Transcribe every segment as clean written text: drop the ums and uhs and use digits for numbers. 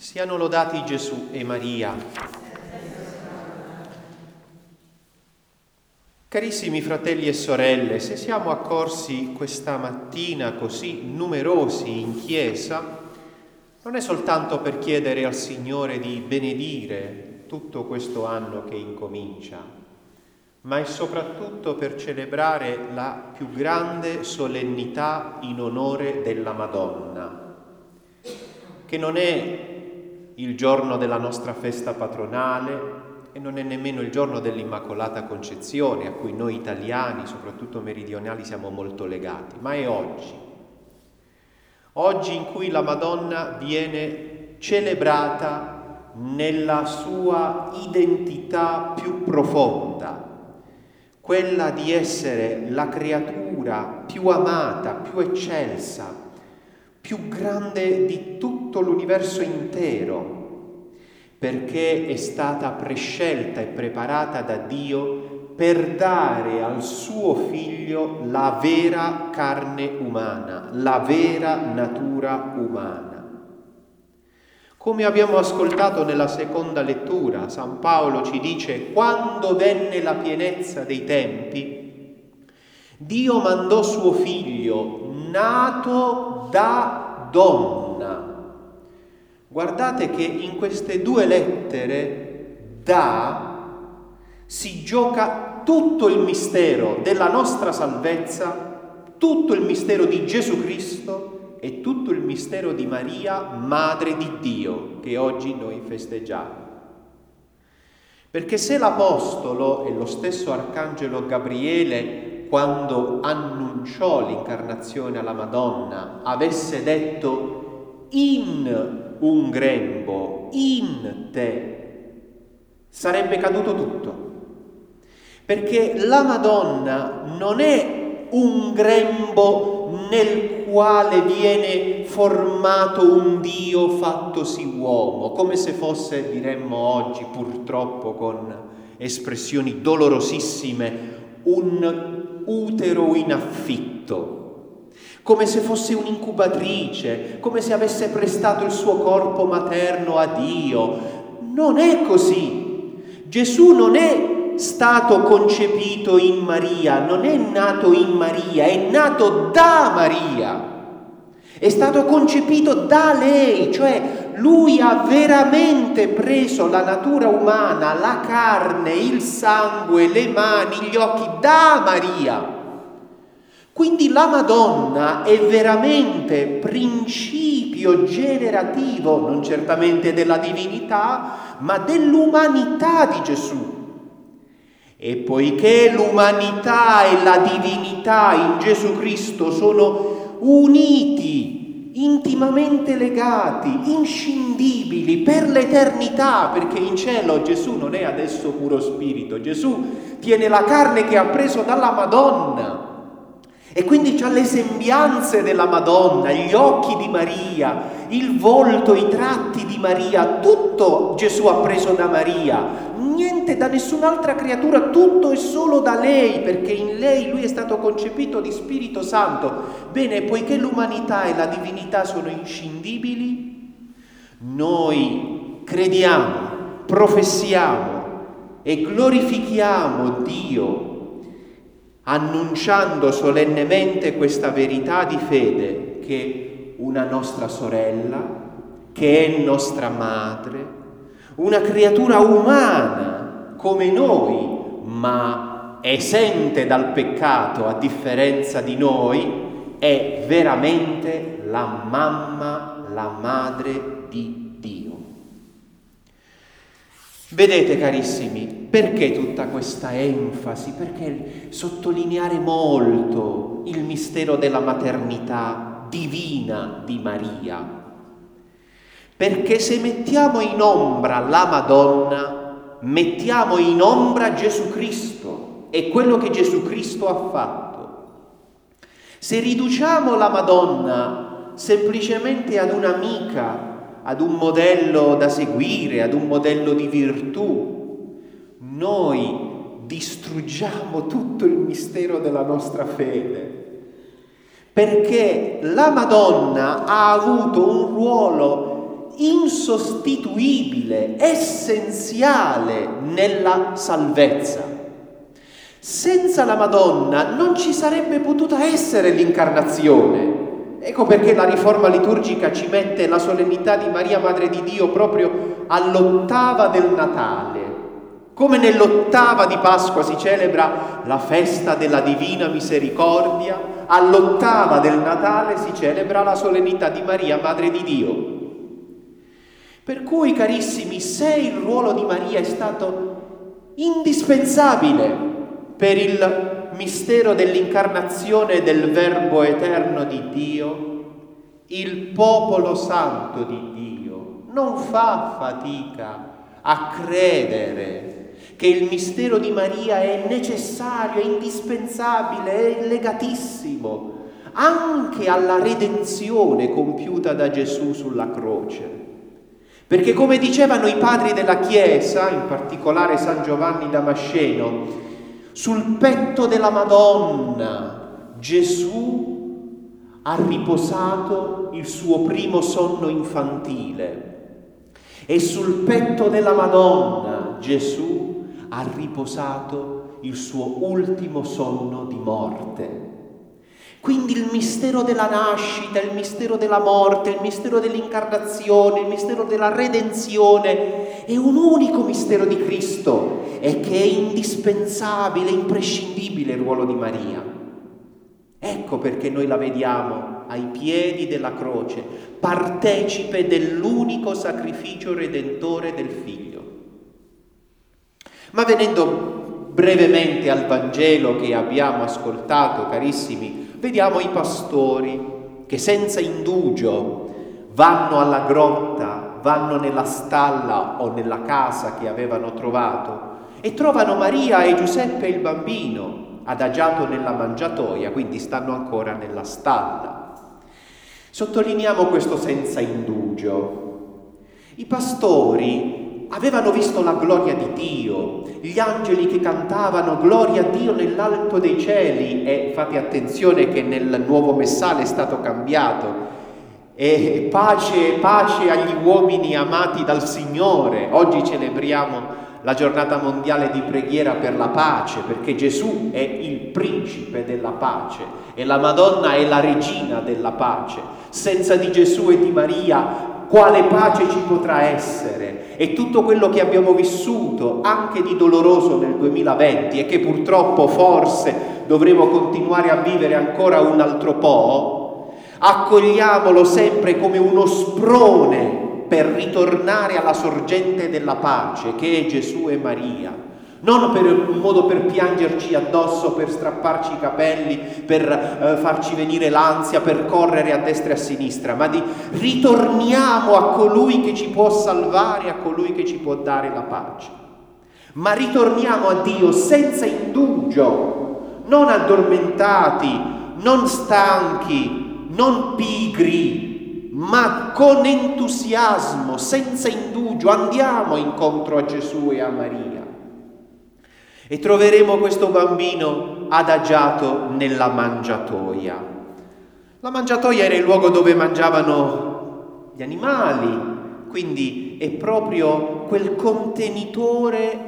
Siano lodati Gesù e Maria. Carissimi fratelli e sorelle, se siamo accorsi questa mattina così numerosi in chiesa, non è soltanto per chiedere al Signore di benedire tutto questo anno che incomincia, ma è soprattutto per celebrare la più grande solennità in onore della Madonna, che non è il giorno della nostra festa patronale e non è nemmeno il giorno dell'Immacolata Concezione, a cui noi italiani, soprattutto meridionali, siamo molto legati, ma è oggi. Oggi in cui la Madonna viene celebrata nella sua identità più profonda, quella di essere la creatura più amata, più eccelsa, più grande di tutto l'universo intero, perché è stata prescelta e preparata da Dio per dare al suo figlio la vera carne umana, la vera natura umana. Come abbiamo ascoltato nella seconda lettura, San Paolo ci dice: quando venne la pienezza dei tempi, Dio mandò suo figlio, nato da donna. Guardate che in queste due lettere si gioca tutto il mistero della nostra salvezza, tutto il mistero di Gesù Cristo e tutto il mistero di Maria, Madre di Dio, che oggi noi festeggiamo. Perché se l'Apostolo e lo stesso Arcangelo Gabriele, quando annunciò l'incarnazione alla Madonna, avesse detto in un grembo, in te, sarebbe caduto tutto. Perché la Madonna non è un grembo nel quale viene formato un Dio fattosi uomo, come se fosse, diremmo oggi, purtroppo con espressioni dolorosissime, un utero in affitto, come se fosse un'incubatrice, come se avesse prestato il suo corpo materno a Dio. Non è così. Gesù non è stato concepito in Maria, non è nato in Maria, è nato da Maria. È stato concepito da lei, cioè lui ha veramente preso la natura umana, la carne, il sangue, le mani, gli occhi da Maria. Quindi la Madonna è veramente principio generativo, non certamente della divinità, ma dell'umanità di Gesù. E poiché l'umanità e la divinità in Gesù Cristo sono uniti, intimamente legati, inscindibili per l'eternità, perché in cielo Gesù non è adesso puro spirito, Gesù tiene la carne che ha preso dalla Madonna. E quindi c'ha le sembianze della Madonna, gli occhi di Maria, il volto, i tratti di Maria, tutto Gesù ha preso da Maria, niente da nessun'altra creatura, tutto è solo da lei, perché in lei lui è stato concepito di Spirito Santo. Bene, poiché l'umanità e la divinità sono inscindibili, noi crediamo, professiamo e glorifichiamo Dio, annunciando solennemente questa verità di fede, che una nostra sorella, che è nostra madre, una creatura umana come noi, ma esente dal peccato a differenza di noi, è veramente la mamma, la madre di Dio. Vedete carissimi, perché tutta questa enfasi? Perché sottolineare molto il mistero della maternità divina di Maria? Perché se mettiamo in ombra la Madonna, mettiamo in ombra Gesù Cristo e quello che Gesù Cristo ha fatto. Se riduciamo la Madonna semplicemente ad un'amica, ad un modello da seguire, ad un modello di virtù, noi distruggiamo tutto il mistero della nostra fede, perché la Madonna ha avuto un ruolo insostituibile, essenziale nella salvezza. Senza la Madonna non ci sarebbe potuta essere l'incarnazione. Ecco perché la riforma liturgica ci mette la solennità di Maria Madre di Dio proprio all'8ª del Natale. Come nell'8ª di Pasqua si celebra la festa della Divina Misericordia, all'8ª del Natale si celebra la solennità di Maria Madre di Dio. Per cui, carissimi, se il ruolo di Maria è stato indispensabile per il mistero dell'incarnazione del Verbo eterno di Dio, il popolo santo di Dio non fa fatica a credere che il mistero di Maria è necessario, è indispensabile, è legatissimo anche alla redenzione compiuta da Gesù sulla croce. Perché come dicevano i padri della Chiesa, in particolare San Giovanni Damasceno, sul petto della Madonna Gesù ha riposato il suo primo sonno infantile e sul petto della Madonna Gesù ha riposato il suo ultimo sonno di morte. Quindi il mistero della nascita, il mistero della morte, il mistero dell'incarnazione, il mistero della redenzione è un unico mistero di Cristo e che è indispensabile, imprescindibile il ruolo di Maria. Ecco perché noi la vediamo ai piedi della croce, partecipe dell'unico sacrificio redentore del Figlio. Ma venendo brevemente al Vangelo che abbiamo ascoltato, carissimi, vediamo i pastori che senza indugio vanno alla grotta, vanno nella stalla o nella casa che avevano trovato e trovano Maria e Giuseppe e il bambino adagiato nella mangiatoia, quindi stanno ancora nella stalla. Sottolineiamo questo senza indugio. I pastori avevano visto la gloria di Dio, gli angeli che cantavano gloria a Dio nell'alto dei cieli, e fate attenzione che nel nuovo messale è stato cambiato, e pace agli uomini amati dal Signore. Oggi celebriamo la giornata mondiale di preghiera per la pace, perché Gesù è il principe della pace e la Madonna è la regina della pace. Senza di Gesù e di Maria quale pace ci potrà essere? E tutto quello che abbiamo vissuto, anche di doloroso nel 2020 e che purtroppo forse dovremo continuare a vivere ancora un altro po', accogliamolo sempre come uno sprone per ritornare alla sorgente della pace che è Gesù e Maria. Non per un modo per piangerci addosso, per strapparci i capelli, per farci venire l'ansia, per correre a destra e a sinistra, ma ritorniamo a colui che ci può salvare, a colui che ci può dare la pace. Ma ritorniamo a Dio senza indugio, non addormentati, non stanchi, non pigri, ma con entusiasmo, senza indugio, andiamo incontro a Gesù e a Maria. E troveremo questo bambino adagiato nella mangiatoia. La mangiatoia era il luogo dove mangiavano gli animali, quindi è proprio quel contenitore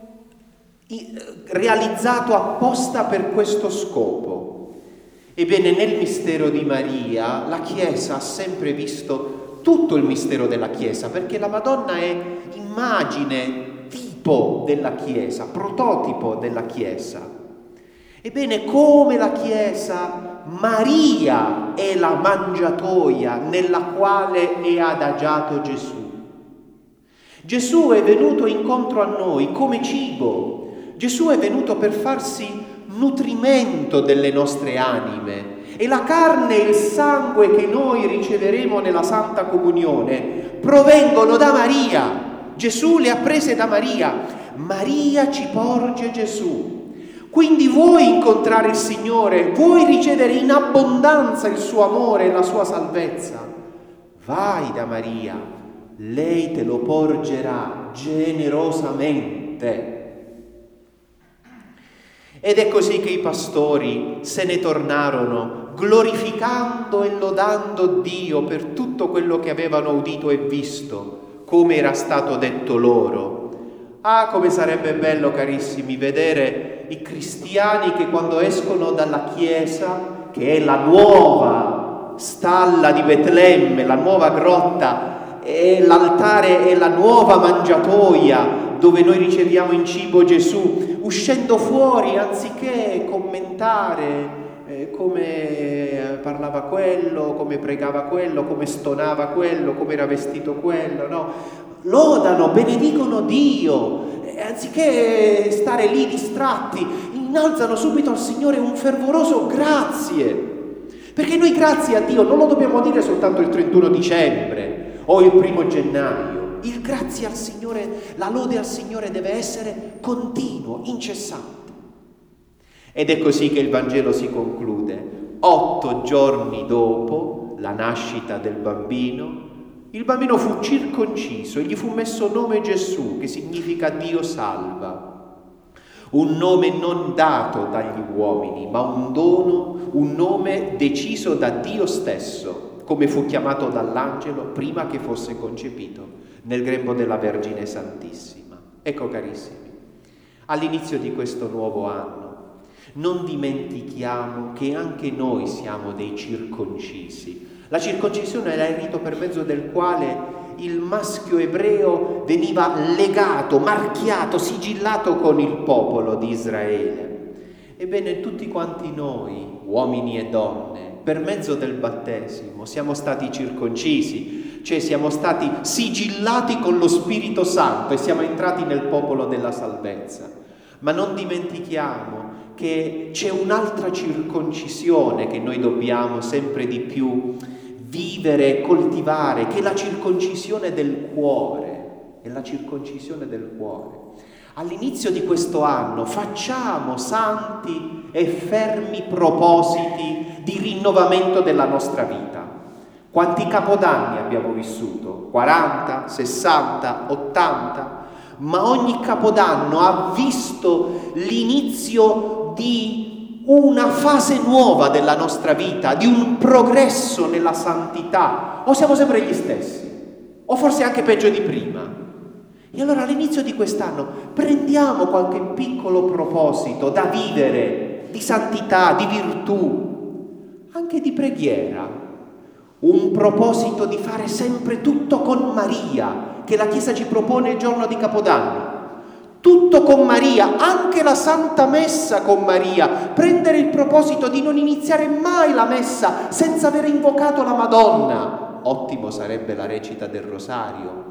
realizzato apposta per questo scopo. Ebbene, nel mistero di Maria la Chiesa ha sempre visto tutto il mistero della Chiesa, perché la Madonna è immagine, tipo della Chiesa, prototipo della Chiesa. Ebbene, come la Chiesa, Maria è la mangiatoia nella quale è adagiato Gesù. Gesù è venuto incontro a noi come cibo. Gesù è venuto per farsi nutrimento delle nostre anime. E la carne e il sangue che noi riceveremo nella Santa Comunione provengono da Maria. Gesù le ha prese da Maria. Maria ci porge Gesù. Quindi vuoi incontrare il Signore? Vuoi ricevere in abbondanza il suo amore e la sua salvezza? Vai da Maria. Lei te lo porgerà generosamente. Ed è così che i pastori se ne tornarono glorificando e lodando Dio per tutto quello che avevano udito e visto, come era stato detto loro. Ah, come sarebbe bello, carissimi, vedere i cristiani che quando escono dalla chiesa, che è la nuova stalla di Betlemme, la nuova grotta, e l'altare è la nuova mangiatoia dove noi riceviamo in cibo Gesù, uscendo fuori, anziché commentare come parlava quello, come pregava quello, come stonava quello, come era vestito quello, no? Lodano, benedicono Dio, anziché stare lì distratti, innalzano subito al Signore un fervoroso grazie. Perché noi grazie a Dio non lo dobbiamo dire soltanto il 31 dicembre o il 1 gennaio. Il grazie al Signore, la lode al Signore deve essere continuo, incessante. Ed è così che il Vangelo si conclude. 8 giorni dopo la nascita del bambino, il bambino fu circonciso e gli fu messo nome Gesù, che significa Dio salva. Un nome non dato dagli uomini, ma un dono, un nome deciso da Dio stesso, come fu chiamato dall'angelo prima che fosse concepito nel grembo della Vergine Santissima. Ecco, carissimi, all'inizio di questo nuovo anno non dimentichiamo che anche noi siamo dei circoncisi. La circoncisione era il rito per mezzo del quale il maschio ebreo veniva legato, marchiato, sigillato con il popolo di Israele. Ebbene, tutti quanti noi, uomini e donne, per mezzo del battesimo siamo stati circoncisi, cioè siamo stati sigillati con lo Spirito Santo e siamo entrati nel popolo della salvezza. Ma non dimentichiamo che c'è un'altra circoncisione che noi dobbiamo sempre di più vivere e coltivare, che è la circoncisione del cuore. È la circoncisione del cuore. All'inizio di questo anno facciamo santi e fermi propositi di rinnovamento della nostra vita. Quanti capodanni abbiamo vissuto? 40, 60, 80? Ma ogni capodanno ha visto l'inizio di una fase nuova della nostra vita, di un progresso nella santità. O siamo sempre gli stessi, o forse anche peggio di prima. E allora all'inizio di quest'anno prendiamo qualche piccolo proposito da vivere, di santità, di virtù, anche di preghiera. Un proposito di fare sempre tutto con Maria, che la Chiesa ci propone il giorno di Capodanno. Tutto con Maria, anche la Santa Messa con Maria. Prendere il proposito di non iniziare mai la Messa senza aver invocato la Madonna. Ottimo sarebbe la recita del Rosario.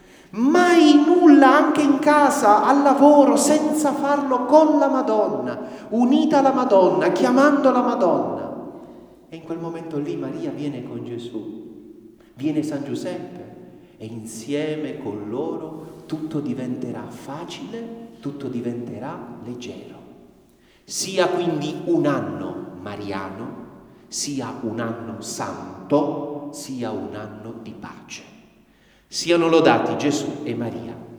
Mai nulla anche in casa, al lavoro, senza farlo con la Madonna, unita alla Madonna, chiamando la Madonna. E in quel momento lì Maria viene con Gesù, viene San Giuseppe e insieme con loro tutto diventerà facile, tutto diventerà leggero. Sia quindi un anno mariano, sia un anno santo, sia un anno di pace. Siano lodati Gesù e Maria.